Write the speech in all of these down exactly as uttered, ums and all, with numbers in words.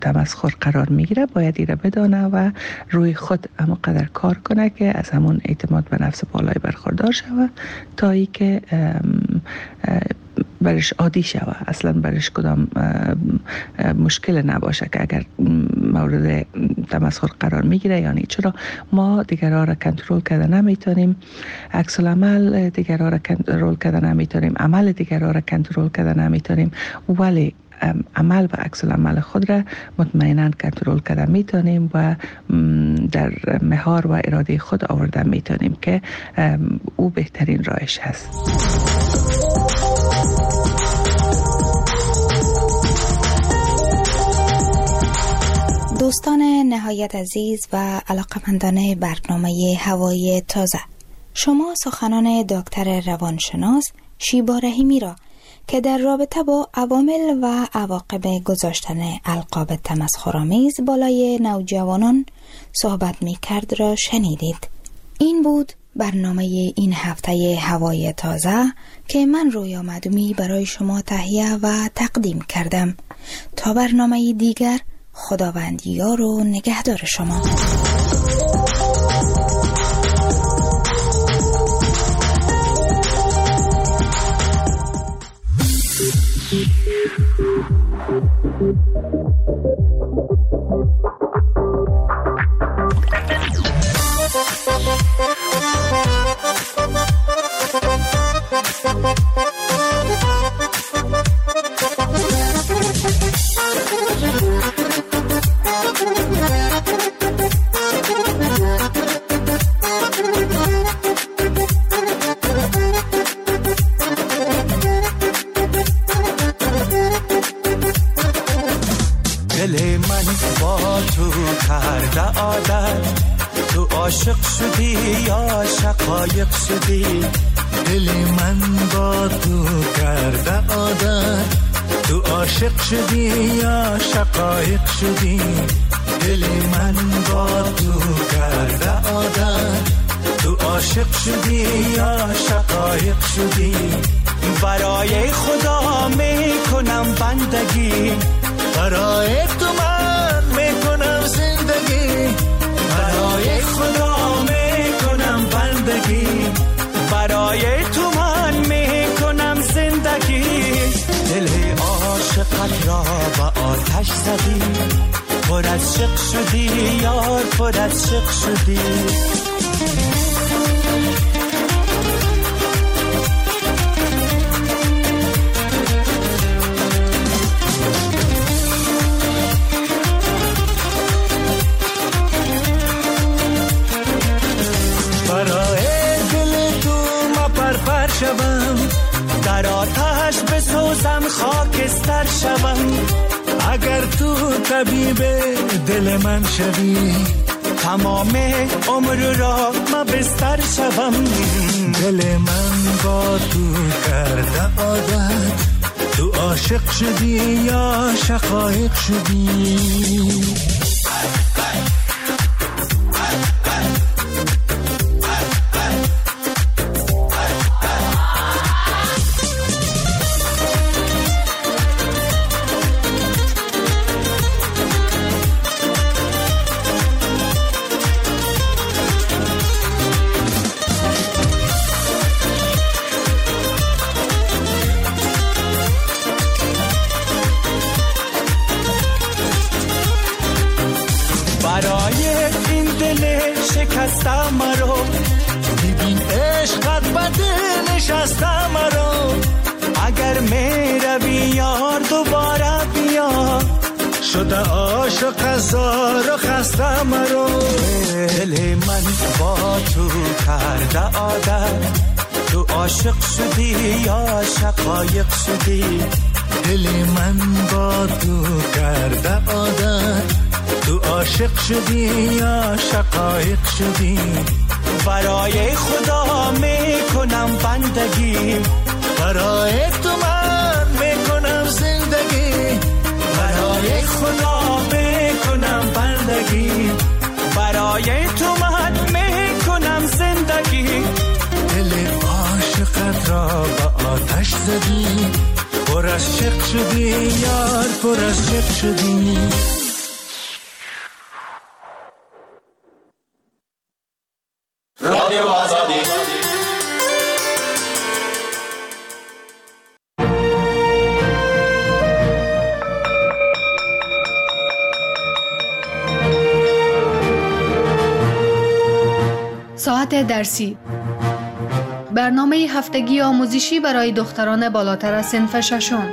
تمسخر قرار میگیره باید ایره بدانه و روی خود اما قدر کار کنه که از همون اعتماد به نفس بالای برخوردار شوه تا ای که برش عادی شوه، اصلا برش کدام مشکل نباشه که اگر مورد تمسخر قرار میگیره. یعنی چرا ما دیگرها را کنترل کرده نمیتونیم، عکس العمل دیگرها را کنترل کرده نمیتونیم، عمل دیگرها را کنترل کرده نمیتونیم، ولی عمل و عکس العمل خود را مطمئناً کنترل کرده میتونیم و در مهار و اراده خود آورده میتونیم که او بهترین راهش هست. دوستان نهایت عزیز و علاقمندان برنامه هوای تازه، شما سخنان دکتر روانشناس شیبا رحیمی را که در رابطه با عوامل و عواقب گذاشتن القاب تمسخرآمیز بالای نوجوانان صحبت می کرد را شنیدید. این بود برنامه این هفته هوای تازه که من رویا مدومی برای شما تهیه و تقدیم کردم. تا برنامه دیگر، خداوند یار و نگهدار شما. دل من با تو کرده عادت، تو عاشق شدی یا شقایق شدی. دل من با تو کرده عادت، تو عاشق شدی یا شقایق شدی. دل من با تو کرده عادت، تو عاشق شدی یا شقایق شدی. برای خدا میکنم بندگی، برای تو من میکنم زندگی. برای خدا میکنم بندگی، برای تو من میکنم زندگی. دل عاشقت را با آتش زدی، پر از شق شدی یار، پر از شق شدی. در آتش بسوزم خاکستر شوم. اگر تو طبیب دل من شوی، تمام عمر را ما بستر شوم. دل من با تو کرده عادت، تو عاشق شدی یا شقایق شدی. شکستم مرا، ببین عشقت بده نشستم مرا. اگر می روی یار دوباره بیا، شده عاشق هزار و خسته مرا. دل من با تو کرده عادت، تو عاشق شدی یا شقایق شدی. دل من با تو کرده عادت، تو عاشق شدی یا شقایق شدی. برای خدا میکنم بندگی، برای تو من میکنم زندگی. برای خدا میکنم بندگی، برای تو من میکنم زندگی. دل عاشقت را با آتش زدی، پر از شق شدی یار، پر از شق شدی. ساعت درسی، برنامه هفتگی آموزشی برای دختران بالاتر از صنف ششم.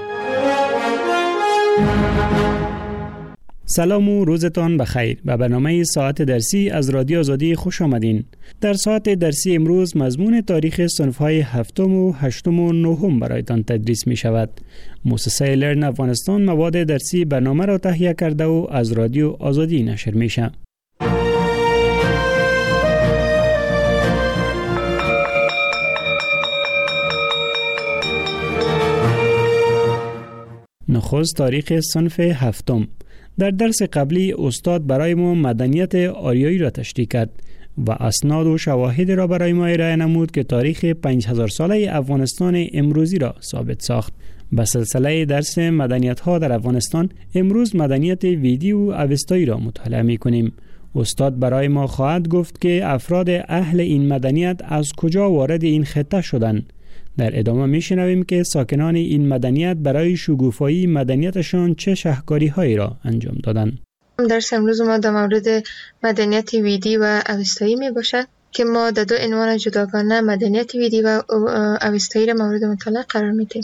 سلام و روزتان بخیر. به برنامه ساعت درسی از رادیو آزادی خوش آمدین. در ساعت درسی امروز مضمون تاریخ صنف‌های هفتم و هشتم و نهم برایتان تدریس می شود. مؤسسه لرن افغانستان مواد درسی برنامه را تهیه کرده و از رادیو آزادی نشر می شود. نخست تاریخ صنف هفتم. در درس قبلی استاد برای ما مدنیت آریایی را تشریح کرد و اسناد و شواهد را برای ما ارائه نمود که تاریخ پنج هزار ساله افغانستان امروزی را ثابت ساخت. به سلسله درس مدنیت ها در افغانستان امروز مدنیت ویدی و اوستایی را مطالعه می کنیم. استاد برای ما خواهد گفت که افراد اهل این مدنیت از کجا وارد این خطه شدند. در ادامه میشنویم که ساکنان این مدنیت برای شکوفایی مدنیتشان چه شاهکاری‌هایی را انجام دادند. درس امروز ما در مورد مدنیت ویدی و اوستایی می باشد که ما در دو عنوان جداگانه مدنیت ویدی و اوستایی را مورد مطالعه قرار میدیم.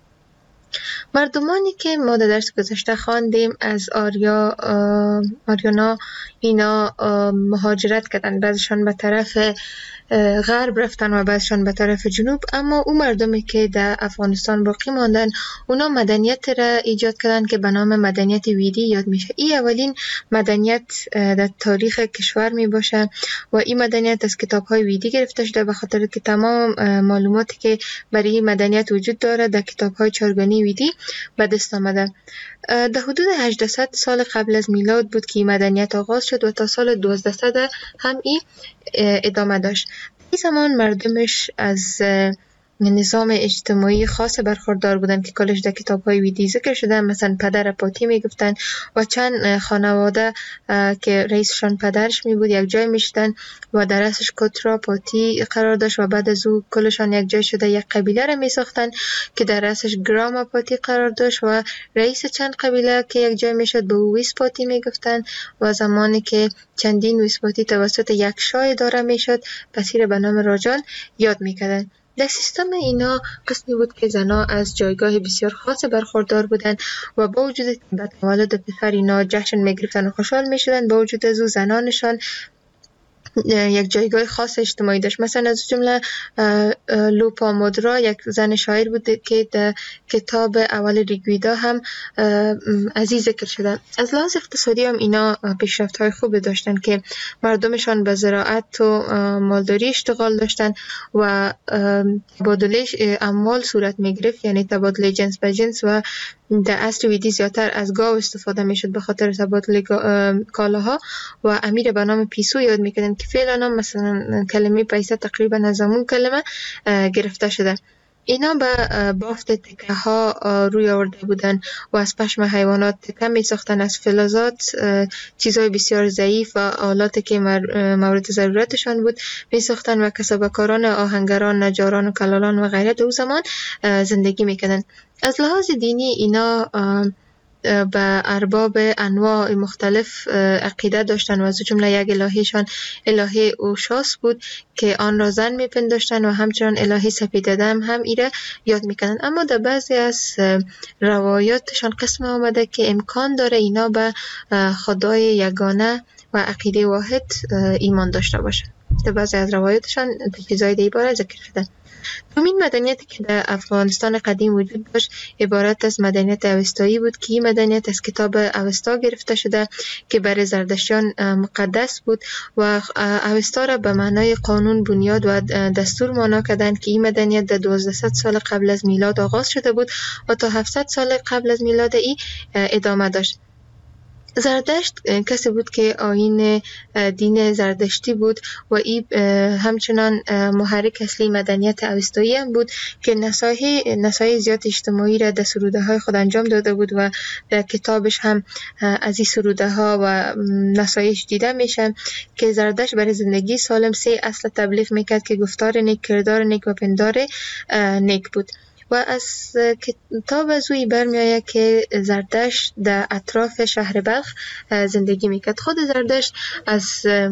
مردمانی که ما در درس گذشته خواندیم از آریا آریانا اینا مهاجرت کردن، بعضشان به طرف غرب رفتن و بعضشان به طرف جنوب، اما اون مردمی که در افغانستان باقی ماندن اونا مدنیت را ایجاد کردن که به نام مدنیت ویدی یاد میشه. این اولین مدنیت در تاریخ کشور می باشه و این مدنیت از کتاب های ویدی گرفته شده، به خاطر که تمام معلوماتی که برای این مدنیت وجود داره در کتاب های چارگانی ویدی به دست آمده. در حدود هجده سال قبل از میلاد بود که این مدنیت آغاز شد و تا سال دوازده هم این ادامه داشت. این زمان مردمش از نظام اجتماعی خاص برخوردار بودن که کلش در کتاب‌های ویدی ذکر شده. مثلا پدر پاتی میگفتن و چند خانواده که رئیسشان پدرش می بود یک جای میشدن و در رأسش کترا پاتی قرار داشت و بعد از او کلشان یک جای شده یک قبیله را می ساختن که در رأسش گراما پاتی قرار داشت و رئیس چند قبیله که یک جای میشد به او ویس پاتی میگفتن و زمانی که چندین ویس پاتی توسط یک شاه اداره میشد پس این به نام راجان یاد میکردن. در سیستم اینا قسمی بود که زنها از جایگاه بسیار خاص برخوردار بودن و با وجود به تولد پسر اینا جشن میگرفتن و خوشحال میشدن، با وجود از او زنانشان یک جایگاه خاص اجتماعی داشت. مثلا از جمله لوپامودرا یک زن شاعر بود که در کتاب اول ریگویدا هم از این ذکر شده. از لحاظ اقتصادی هم اینا پیشرفت‌های خوب داشتن که مردمشان به زراعت و مالداری اشتغال داشتن و تبادله اموال صورت میگرفت، یعنی تبادله جنس به جنس، و در عصر ویدی زیادتر از گاو استفاده میشد به خاطر تبادل کالاها و امیر به نام پیسو یاد میکردن که فعلا مثلا کلمه پیسه تقریبا از همون کلمه گرفته شده. اینا به بافت تکه ها روی آورده بودن و از پشم حیوانات تکه می ساختن، از فلزات چیزهای بسیار ضعیف و آلاتی که مورد ضرورتشان بود می ساختن و کسبکاران آهنگران، نجاران و کلالان و غیره در اون زمان زندگی می کردن. از لحاظ دینی اینا به ارباب انواع مختلف عقیده داشتن و از جمله یک الهیشان الهه اوشاس بود که آن را زن میپنداشتن و همچنان الهه سپیددم هم ایره یاد میکنن. اما در بعضی از روایاتشان قسم آمده که امکان داره اینا به خدای یگانه و عقیده واحد ایمان داشته باشن. در بعضی از روایاتشان چیزای دیگه باره ذکر شده. دومین مدنیتی که در افغانستان قدیم وجود داشت عبارت از مدنیت اوستایی بود که این مدنیت از کتاب اوستا گرفته شده که برای زردشتیان مقدس بود و اوستا را به معنای قانون، بنیاد و دستور معنا کردند که این مدنیت در دوازده سال قبل از میلاد آغاز شده بود و تا هفتصد سال قبل از میلاد ای ادامه داشت. زردشت کسی بود که آیین دین زردشتی بود و این همچنان محرک اصلی مدنیت اوستایی هم بود که نصایح نصایح زیاد اجتماعی را در سروده های خود انجام داده بود و در کتابش هم از این سروده ها و نصایح دیده میشه که زردشت برای زندگی سالم سه اصل تبلیغ میکرد که گفتار نیک، کردار نیک و پندار نیک بود. و از کتاب از اوی برمی آید که زردشت در اطراف شهر بلخ زندگی میکرد. خود زردشت از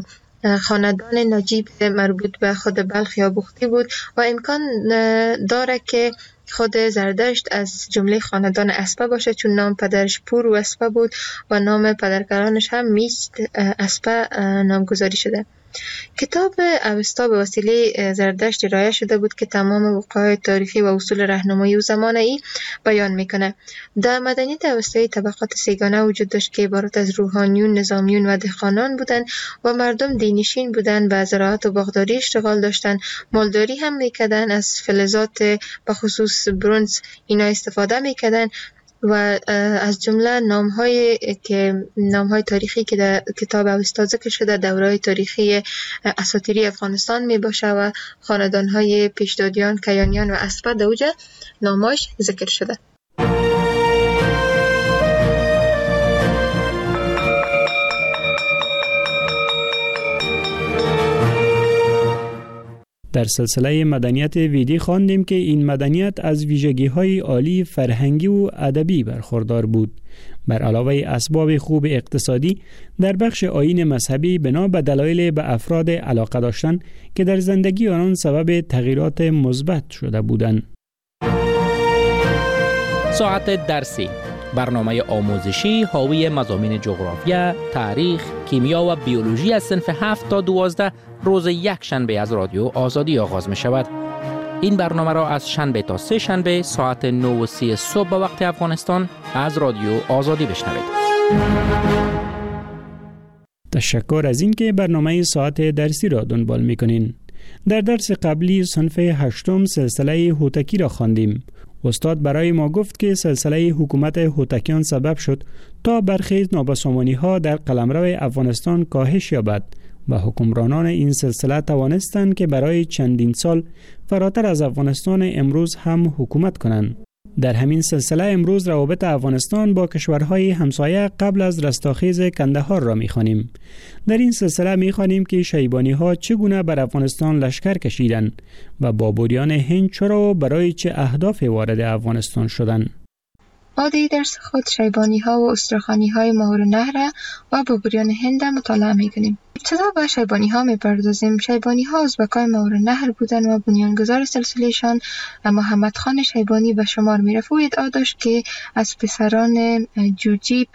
خاندان نجیب مربوط به خود بلخ یا بختی بود و امکان داره که خود زردشت از جمله خاندان اسپه باشه، چون نام پدرش پور و اسپه بود و نام پدرکلانش هم میست اسپه نامگذاری شده. کتاب اوستا به وسیله زردشت ارائه شده بود که تمام وقایع تاریخی و اصول راهنمایی و زمانه ای بیان میکنه. در مدنیت اوستایی طبقات سیگانه وجود داشت که عبارت از روحانیون، نظامیون و دهقانان بودند و مردم دینشین بودند و زراعت و باغداری اشتغال داشتند. مالداری هم میکردند، از فلزات به خصوص برنز اینا استفاده میکردند و از جمله نام‌های که نام‌های تاریخی که در کتاب اوستا ذکر شده دوره‌های تاریخی اساطیری افغانستان میباشه و خاندان‌های پیشدادیان، کیانیان و اسپه در اوج نام‌هاش ذکر شده. در سلسله مدنیت ویدی خواندیم که این مدنیت از ویژگی‌های عالی فرهنگی و ادبی برخوردار بود. بر علاوه اسباب خوب اقتصادی، در بخش آیین مذهبی بنا به دلایل به افراد علاقه داشتن که در زندگی آنان سبب تغییرات مثبت شده بودند. ساعت درسی، برنامه آموزشی حاوی مضامین جغرافیا، تاریخ، کیمیا و بیولوژی از صنف هفت تا دوازده روز یک شنبه از رادیو آزادی آغاز می شود. این برنامه را از شنبه تا سه شنبه ساعت نه و سی صبح به وقت افغانستان از رادیو آزادی بشنوید. تشکر از اینکه برنامه ساعت درسی را دنبال می کنین. در درس قبلی صنف هشتم سلسله هوتکی را خواندیم. استاد برای ما گفت که سلسله حکومت هوتکیان سبب شد تا برخی نابسامانی ها در قلمرو افغانستان کاهش یابد و حکمرانان این سلسله توانستند که برای چندین سال فراتر از افغانستان امروز هم حکومت کنند. در همین سلسله امروز روابط افغانستان با کشورهای همسایه قبل از رستاخیز کندهار را می‌خوانیم. در این سلسله می‌خوانیم که شیبانی‌ها چگونه بر افغانستان لشکر کشیدند و بابوریان هند چرا و برای چه اهدافی وارد افغانستان شدند. ما در درس خود شیبانی‌ها و استرخانی‌های ماورالنهر و بابوریان هند مطالعه می‌کنیم. ابتدا به شیبانی‌ها می‌پردازیم. شیبانی‌ها ازبکای ماورالنهر بودند و بنیانگذار سلسله‌شان محمد خان شیبانی به شمار می‌رفت. او ادعا داشت که از پسران جوجیب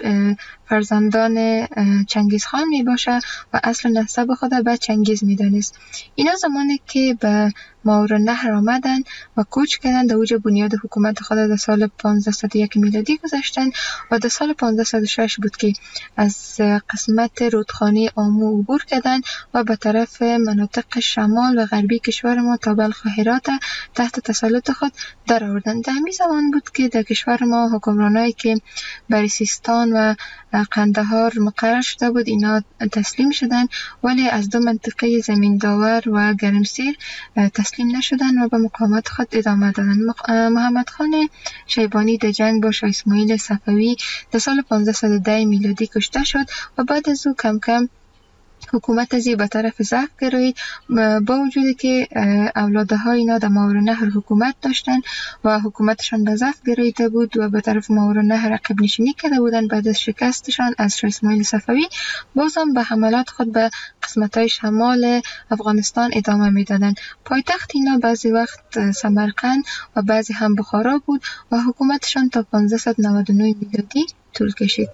فرزندان چنگیز خان میباشه و اصل نسب خود به چنگیز میدانست. اینا زمانی که به ماورالنهر آمدن و کوچ کردن در اوج بنیاد حکومت خود در سال پانزده صد و یک میلادی گذاشتن و در سال پانزده صد و شش بود که از قسمت رودخانه آمو عبور کردن و به طرف مناطق شمال و غربی کشور ما تا بلخ و هرات تحت تسلط خود در آوردن. در همین زمان بود که در کشور ما حکمرانایی که بر سیستان و قندهار مقرر شده بود اینا تسلیم شدن، ولی از دو منطقه زمین داور و گرمسیر تسلیم نشدن و به مقاومت خود ادامه دادن. محمد خان شیبانی در جنگ با شاه اسماعیل صفوی در سال پانزده صد و ده میلادی کشته شد و بعد از او کم کم حکومت ازی به طرف ضعف گرایید، با وجودی که اولادهای اینا در ماورالنهر حکومت داشتن و حکومتشان به ضعف گراییده بود و به طرف ماورالنهر عقب نشینی کرده بودن. بعد از شکستشان از شاه اسماعیل صفوی بازم به حملات خود به قسمت‌های شمال افغانستان ادامه میدادند. پایتخت اینا بعضی وقت سمرقند و بعضی هم بخارا بود و حکومتشان تا پانزده صد و نود و نه میلادی طول کشید.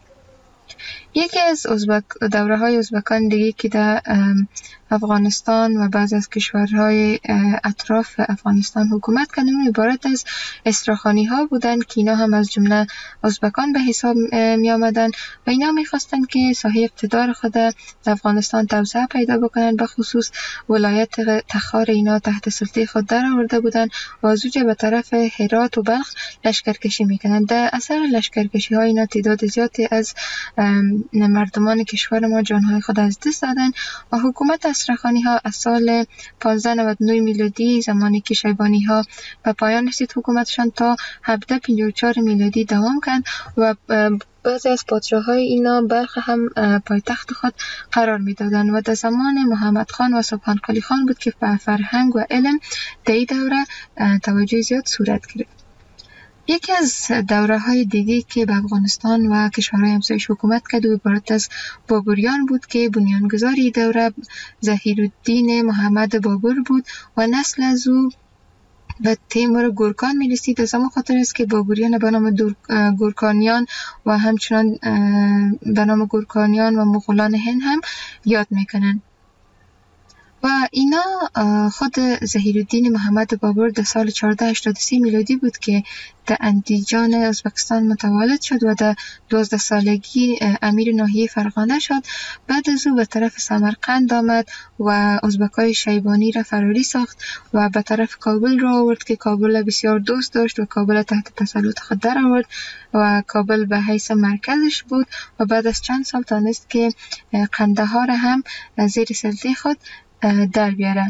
یکی از ازبک دوره های ازبکان دیگه که در افغانستان و بعض از کشورهای اطراف افغانستان حکومت کردن عبارت از استراخانی ها بودند که اینا هم از جمله ازبکان به حساب می آمدن و اینا می خواستن که ساحه اقتدار خود در افغانستان توسعه پیدا بکنن. به خصوص ولایت تخار اینا تحت سلطه خود در آورده بودن و از اوج به طرف هرات و بلخ لشکرکشی میکنن. در اثر لشکرکشی ها اینا تعداد زیادی از مردمان کشور ما جانهای خود از دست دادن و حکومت استرخانی ها از سال پانزده نود و نه میلادی زمانی که شیبانی ها به پایان رسید حکومتشان تا هفده پنجاه و چهار میلادی دوام کرد و بعضی از پادشاه‌های اینا بلخ هم پایتخت خود قرار میدادن و در زمان محمد خان و سبحان قلی خان بود که به فرهنگ و علم در این دوره توجه زیاد صورت گرفت. یکی از دوره های دیگه که به افغانستان و کشورهای همسایش حکومت کرد و عبارت از بابریان بود که بنیانگذاری دوره ظهیرالدین محمد بابر بود و نسل از او به تیمور گورکان می رسید. از همون خاطر است که بابریان به نام گورکانیان و همچنان به نام گورکانیان و مغولان هند هم یاد میکنن. و اینا خود ظهیرالدین محمد بابر در سال چهارده هشتاد و سه میلادی بود که در اندیجان ازبکستان متولد شد و در دوازده سالگی امیر ناحیه فرغانه شد. بعد از او به طرف سمرقند آمد و ازبکای شیبانی را فراری ساخت و به طرف کابل را آورد که کابل بسیار دوست داشت و کابل تحت تسلط خود در آورد و کابل به حیث مرکزش بود و بعد از چند سال تانست که قندهار هم زیر سلطه خود در بیاره.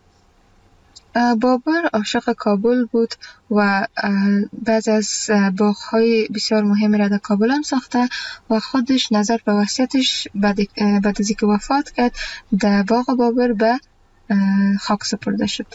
بابر عاشق کابل بود و بعض از باغ‌های بسیار مهم را در کابل هم ساخته و خودش نظر به وصیتش بعد از اینکه وفات کرد در باغ بابر به خاک سپرده شد.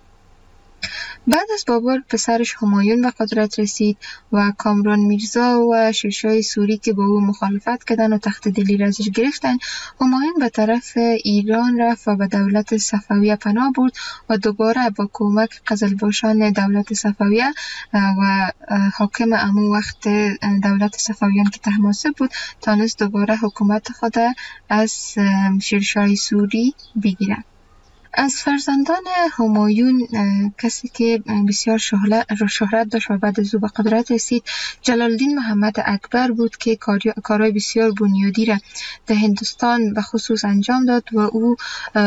بعد از بابر پسرش همایون به قدرت رسید و کامران میرزا و شیرشاه سوری که با او مخالفت کردن و تخت دلی را ازش گرفتن. همایون به طرف ایران رفت و به دولت صفویه پناه برد و دوباره با کمک قزلباشان دولت صفویه و حاکم امو وقت دولت صفویان که طهماسب بود تانست دوباره حکومت خود از شیرشاه سوری بگیره. از فرزندان همایون کسی که بسیار شهرت داشت و بعد از او به قدرت رسید جلال الدین محمد اکبر بود که کارهای بسیار بنیادی را در هندوستان به خصوص انجام داد و او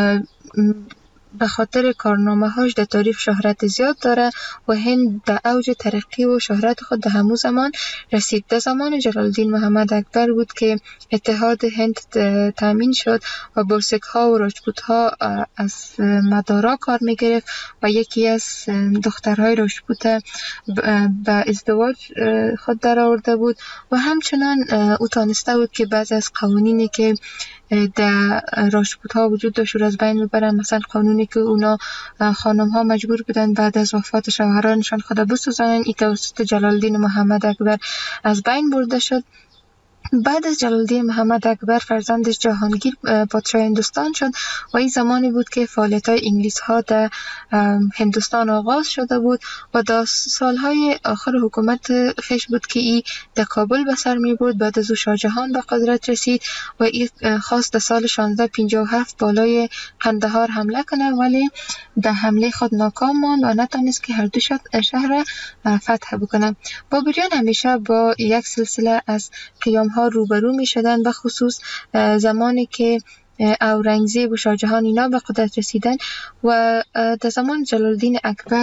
به خاطر کارنامه هاش در تاریخ شهرت زیاد داره و هند در اوج ترقی و شهرت خود در همون زمان رسید. در زمان جلال الدین محمد اکبر بود که اتحاد هند تامین شد و بلسک ها و راجپوت ها از مدارا کار می گرفت و یکی از دخترهای راجپوت به ازدواج خود در آورده بود و همچنان او تانسته بود که بعضی از قوانینی که در راجپوت ها وجود داشت از بین ببرن. مثلا قانونی که اونا خانم ها مجبور بودن بعد از وفات شوهرانشان خود بسوزانن، این توسط جلال الدین محمد اکبر از بین برده شد. بعد از جلال الدین محمد اکبر فرزندش جهانگیر پادشاه هندوستان شد و این زمانی بود که فعالیت‌های انگلیس ها در هندوستان آغاز شده بود و در سالهای آخر حکومت خیش بود که این در کابل به سر می برد. بعد از او شاه جهان به قدرت رسید و این خواست در سال شانزده پنجاه و هفت بالای قندهار حمله کنه ولی در حمله خود ناکام ماند و نتونست که هر دو شهر فتح بکنه. بابریان همیشه با یک سلسله از قیام ها روبرو می شدن به خصوص زمانی که اورنگزیب و شاه جهان اینا به قدرت رسیدن و در زمان جلال الدین اکبر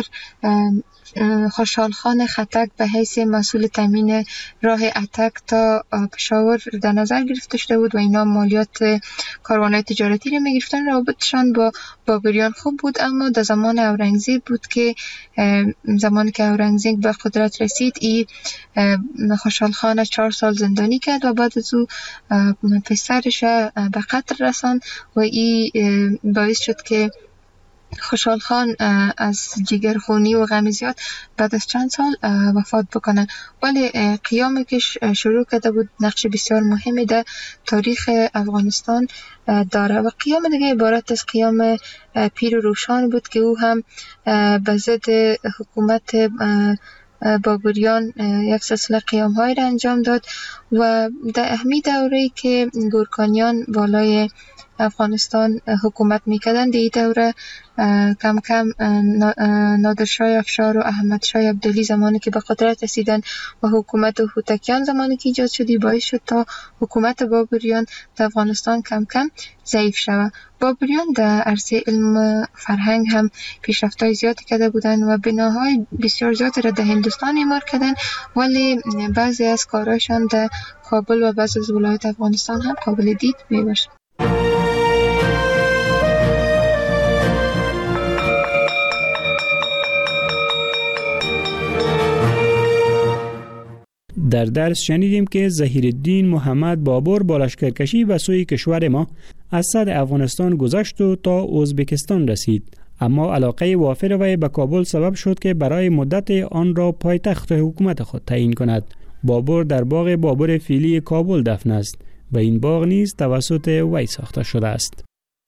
خوشحال خان خټک به حیث مسئول تامین راه اتک تا پشاور در نظر گرفته شده بود و اینا مالیات کاروان‌های تجارتی رو می‌گرفتن. رابطشان با بابریان خوب بود، اما در زمان اورنگزیب بود که زمانی که اورنگزیب به قدرت رسید ای خوشحال خان چهار سال زندانی کرد و بعد از او پسرش به قتل رساند و ای باعث شد که خوشحال خان از جگرخونی و غم زیاد بعد از چند سال وفات بکنه. ولی قیامی که شروع کرده بود نقش بسیار مهمی در تاریخ افغانستان داره و قیام دیگه عبارت از قیام پیر و روشان بود که او هم به ضد حکومت بابریان یک سلسله قیام های را انجام داد و در اهمی دوره که گورکانیان بالای افغانستان حکومت میکردن در این دوره کم کم نادرشاه افشار و احمد شاه عبدالی زمانی که به قدرت رسیدن و حکومت هوتکیان زمانی که ایجاد شدی باعث شد تا حکومت بابریان در افغانستان کم کم ضعیف شود. بابریان در عرصه علم فرهنگ هم پیشرفت‌های زیادی کرده بودند و بناهای بسیار زیادی را در هندوستان اعمار کردند ولی بعضی از کارهایشان در کابل و بعضی از ولایات افغانستان هم قابل دید میباشد. در درس شنیدیم که ظهیرالدین محمد بابر با لشکرکشی به سوی کشور ما از صد افغانستان گذشت و تا ازبکستان رسید، اما علاقه وافر وی به کابل سبب شد که برای مدت آن را پایتخت حکومت خود تعیین کند. بابر در باغ بابر فیلی کابل دفن است و این باغ نیز توسط وی ساخته شده است.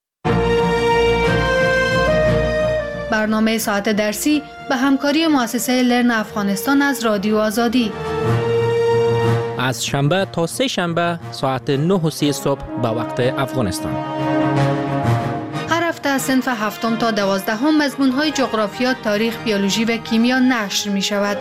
برنامه ساعت درسی به همکاری مؤسسه لرن افغانستان از رادیو آزادی. از شنبه تا سه شنبه ساعت نه و سی صبح به وقت افغانستان. هر هفته از صنف هفتم تا دوازدهم مضمون‌های جغرافیا، تاریخ، بیولوژی و کیمیا نشر می شود.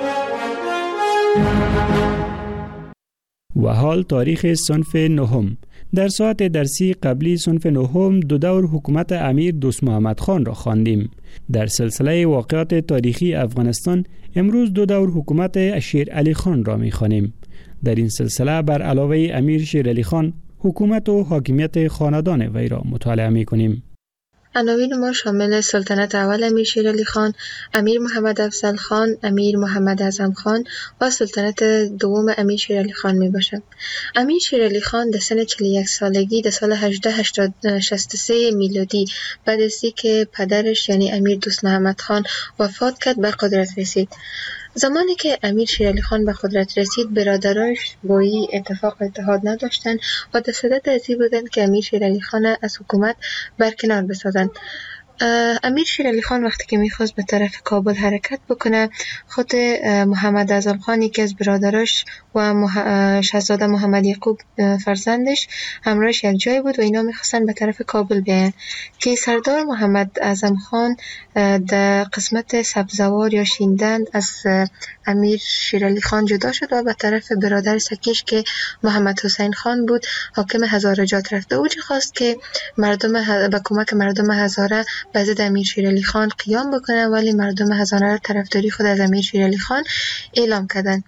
و حال تاریخ صنف نهم. در ساعت درسی قبلی صنف نهم دو دور حکومت امیر دوست محمد خان را خواندیم. در سلسله واقعات تاریخی افغانستان امروز دو دور حکومت شیر علی خان را می خوانیم. در این سلسله بر علاوه امیر شیر علی خان حکومت و حاکمیت خاندان وی را مطالعه می کنیم. عناوین ما شامل سلطنت اول امیر شیر علی خان، امیر محمد افضل خان، امیر محمد اعظم خان و سلطنت دوم امیر شیر علی خان می باشد. امیر شیر علی خان در سن چهل و یک سالگی در سال هزار و هشتصد و شصت و سه میلادی بعد از اینکه پدرش یعنی امیر دوست محمد خان وفات کرد به قدرت رسید. زمانی که امیر شیر علی خان به قدرت رسید، برادرش با این اتفاق اتحاد نداشتند و در صدد از این بودند که امیر شیر علی خان از حکومت برکنار بسازند. امیر شیر علی خان وقتی که میخواست به طرف کابل حرکت بکنه، خود محمد اعظم خان که از برادرش و مح... شاهزاده محمد یعقوب فرزندش همراهش یک جای بود و اینا میخواستن به طرف کابل بیاین که سردار محمد اعظم خان در قسمت سبزوار یا شیندند از امیر شیر علی خان جدا شد و به طرف برادر سکیش که محمد حسین خان بود حاکم هزارجات رفت. او خواست که مردم ه... به کمک مردم هزاره به ضد امیر شیر علی خان قیام بکنه، ولی مردم هزاره طرفداری خود از امیر شیر علی خان اعلام کردند.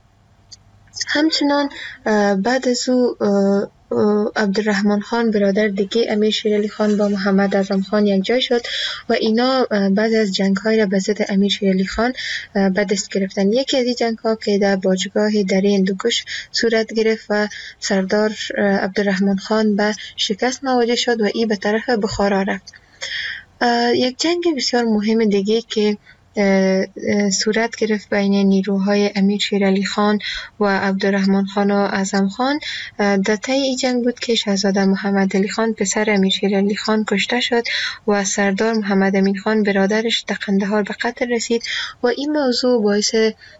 همچنان بعد از او عبدالرحمن خان برادر دیگه امیر شیر علی خان با محمد اعظم خان یک جای شد و اینا بعد از جنگ های را به ضد امیر شیر علی خان به دست گرفتن. یکی از این جنگ ها که در باجگاه دره هندوکش صورت گرفت و سردار عبدالرحمن خان به شکست مواجه شد و ای به طرف بخارا رفت. یک جنگ بسیار مهم دیگه که صورت گرفت بین نیروهای امیر شیر علی خان و عبدالرحمن خان و اعظم خان در طی این جنگ بود که شاهزاده محمد علی خان پسر امیر شیر علی خان کشته شد و سردار محمد امین خان برادرش در قندهار به قتل رسید و این موضوع باعث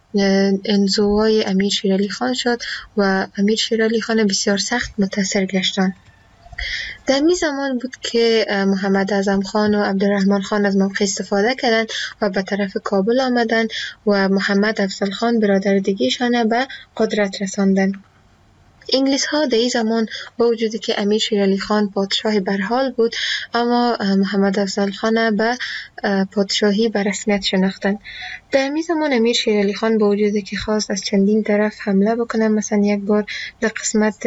انزوای امیر شیر علی خان شد و امیر شیر علی خان بسیار سخت متاثر گشتند. در می زمان بود که محمد اعظم خان و عبدالرحمن خان از موقع استفاده کردند و به طرف کابل آمدند و محمد افضل خان برادر دیگه‌شان به قدرت رساندند. انگلیس ها در این زمان با وجودی که امیر شیر علی خان پادشاه برحال بود، اما محمد افضل خان به پادشاهی به رسمیت شناختند. در این زمان امیر شیر علی خان با وجودی که خواست از چندین طرف حمله بکنه، مثلا یک بار در قسمت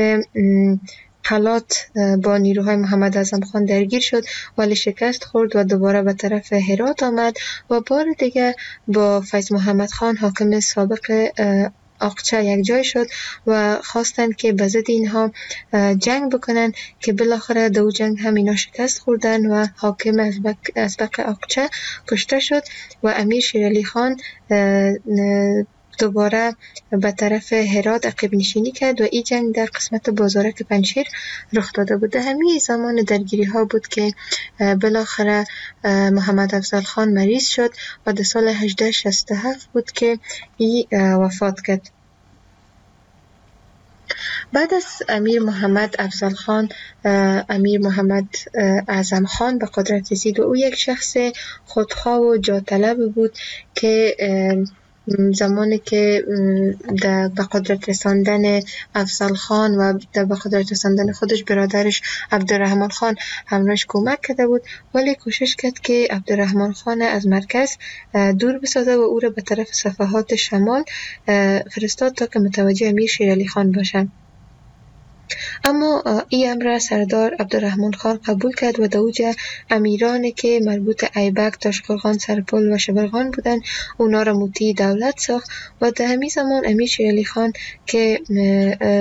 حالات با نیروهای محمد اعظم خان درگیر شد ولی شکست خورد و دوباره به طرف هرات آمد و بار دیگه با فیض محمد خان حاکم سابق آقچه یک جای شد و خواستند که به ضد اینها جنگ بکنن که بالاخره دو جنگ هم اینا شکست خوردن و حاکم ازبق آقچه کشته شد و امیر شیر علی خان دوباره به طرف هرات عقب نشینی کرد و این جنگ در قسمت بازارک پنجشیر رخ داده بود. همین زمان درگیری ها بود که بالاخره محمد افضل خان مریض شد و در سال هزار و هشتصد و شصت و هفت بود که ای وفات کرد. بعد از امیر محمد افضل خان امیر محمد اعظم خان به قدرت رسید و او یک شخص خودخواه و جاطلب بود که زمانی که در به قدرت رساندن افضل خان و در به قدرت رساندن خودش برادرش عبدالرحمن خان همراهش کمک کرده بود، ولی کوشش کرد که عبدالرحمن خان از مرکز دور بسازه و او را به طرف صفحات شمال فرستاد تا که متوجه امیر شیر علی خان باشند. اما این امر سردار عبدالرحمن خان قبول کرد و دوجه امیرانی که مربوط ایبک، تاشقرغان، سرپل و شبرغان بودند اونا را مطیع دولت ساخت و در همین زمان امیر شیر علی خان که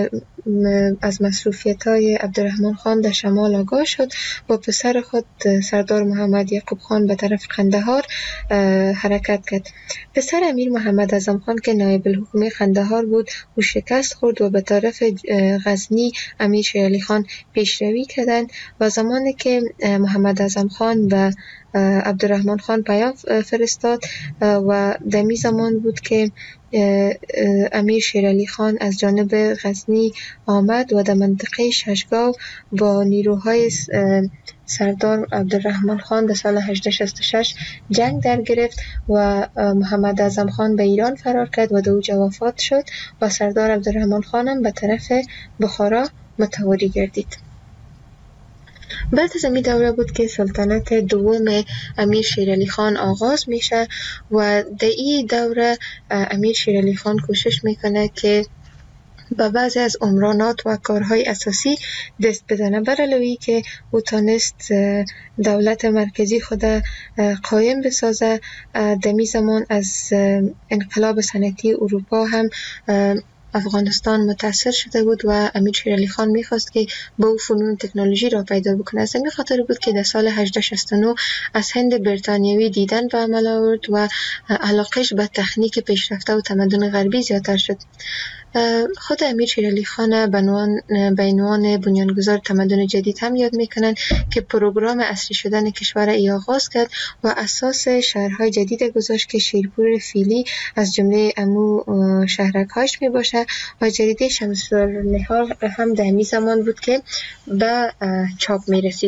از مصروفیت‌های عبدالرحمن خان در شمال آگاه شد و پسر خود سردار محمد یعقوب خان به طرف قندهار حرکت کرد. پسر امیر محمد اعظم خان که نایب الحکومه قندهار بود او شکست خورد و به طرف غزنی امیر شیر علی خان پیشروی کردند و زمانی که محمد اعظم خان به عبدالرحمن خان پیام فرستاد و دمی زمان بود که امیر شیر علی خان از جانب غزنی آمد و در منطقه ششگاو با نیروهای سردار عبدالرحمن خان در سال هجده شصت و شش جنگ در گرفت و محمد اعظم خان به ایران فرار کرد و در اوجا وفات شد و سردار عبدالرحمن خانم به طرف بخارا متواری گردید. بعد از این دوره بود که سلطنت دوم امیر شیر علی خان آغاز میشه و در این دوره امیر شیر علی خان کوشش میکنه که با بعضی از عمرانات و کارهای اساسی دست بزنه، بر علاوه که او تانست دولت مرکزی خود قایم بسازه. دمی زمان از انقلاب صنعتی اروپا هم افغانستان متاثر شده بود و امیر شیر علی خان میخواست که با او فنون تکنولوژی را پیدا بکنه. از همین خاطر بود که در سال هجده شصت و نه از هند بریتانیایی دیدن به عمل آورد و علاقش به تکنیک پیشرفته و تمدن غربی زیادتر شد. خود امیر شیر علی خان به عنوان بنیانگذار تمدن جدید هم یاد میکنن که پروگرام عصری شدن کشور ای آغاز کرد و اساس شهرهای جدید گذاشت که شیرپور فیلی از جمله امو شهرک‌هاش می باشه و جریده شمس‌النهار هم در همین زمان بود که به چاپ می رسید.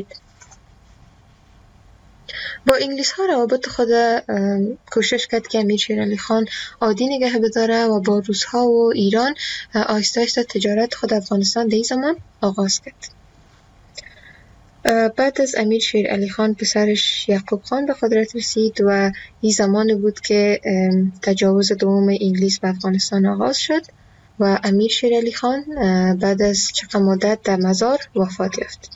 با انگلیس ها روابط خود کوشش کرد که امیر شیر علی خان عادی نگه بداره و با روس ها و ایران آهسته آهسته تجارت خود افغانستان در این زمان آغاز کرد. بعد از امیر شیر علی خان پسرش یعقوب خان به قدرت رسید و این زمان بود که تجاوز دوم انگلیس به افغانستان آغاز شد و امیر شیر علی خان بعد از چند مدت در مزار وفات یافت.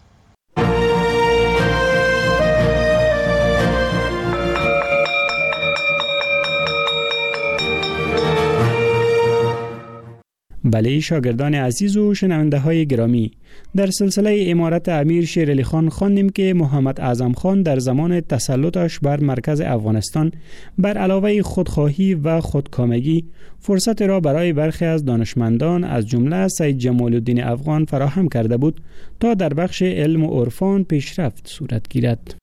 بله شاگردان عزیز و شنونده های گرامی، در سلسله امارت امیر شیر علی خان خواندیم که محمد اعظم خان در زمان تسلطش بر مرکز افغانستان بر علاوه خودخواهی و خودکامگی فرصت را برای برخی از دانشمندان از جمله سید جمال الدین افغان فراهم کرده بود تا در بخش علم و عرفان پیشرفت صورت گیرد.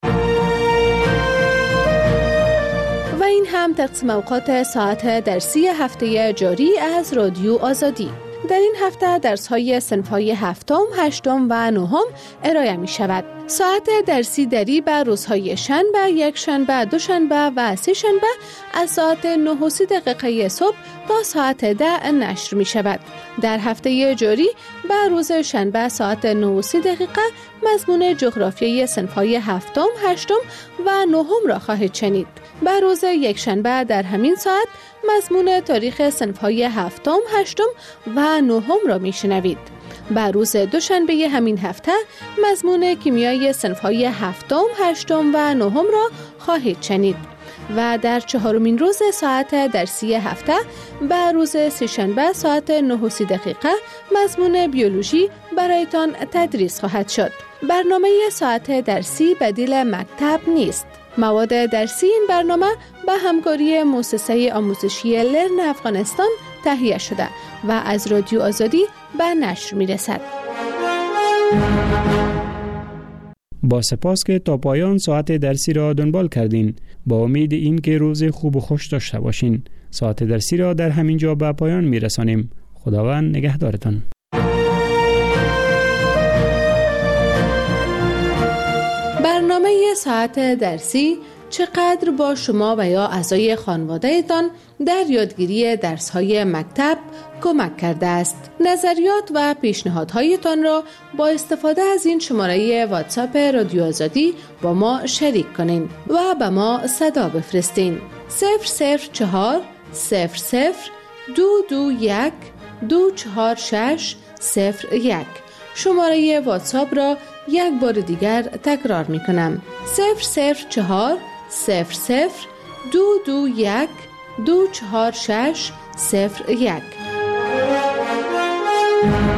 و این هم تقسیم اوقات ساعت درسی هفته جاری از رادیو آزادی. در این هفته درس‌های صنف‌های هفتم، هشتم و نهم ارائه می شود. ساعت درسی دری به روزهای شنبه، یک شنبه، دو شنبه و سه شنبه از ساعت نه و سی دقیقه صبح تا ساعت ده نشر می شود. در هفته جاری به روز شنبه ساعت نه و سی دقیقه مضمون جغرافیای صنف‌های هفتم، هشتم و نهم را خواهید شنید. به روز یک شنبه در همین ساعت مضمون تاریخ صنف‌های هفتم، هشتم و نهم را میشنوید. به روز دوشنبه همین هفته مضمون کیمیای صنف‌های هفتم، هشتم و نهم را خواهید شنید. و در چهارمین روز ساعت درسی هفته به روز سه‌شنبه ساعت نه و سی دقیقه مضمون بیولوژی برایتان تدریس خواهد شد. برنامه ساعت درسی بدیل مکتب نیست. مواد درسی این برنامه به همکاری مؤسسه آموزشی لرن افغانستان تهیه شده و از رادیو آزادی به نشر می رسد. با سپاس که تا پایان ساعت درسی را دنبال کردین. با امید این که روز خوب و خوش داشته باشین. ساعت درسی را در همین جا به پایان می رسانیم. خداوند نگهدارتان. برنامه ساعت درسی چقدر با شما و یا اعضای خانواده‌تان در یادگیری درس‌های مکتب کمک کرده است. نظریات و پیشنهادهایتان را با استفاده از این شماره واتساپ رادیو آزادی با ما شریک کنین و به ما صدا بفرستین. صفر صفر چهار صفر صفر دو دو یک دو چهار شش صفر یک. شماره واتساپ را یک بار دیگر تکرار می کنم. صفر صفر چهار صفر صفر دو دو یک دو چهار شش صفر یک.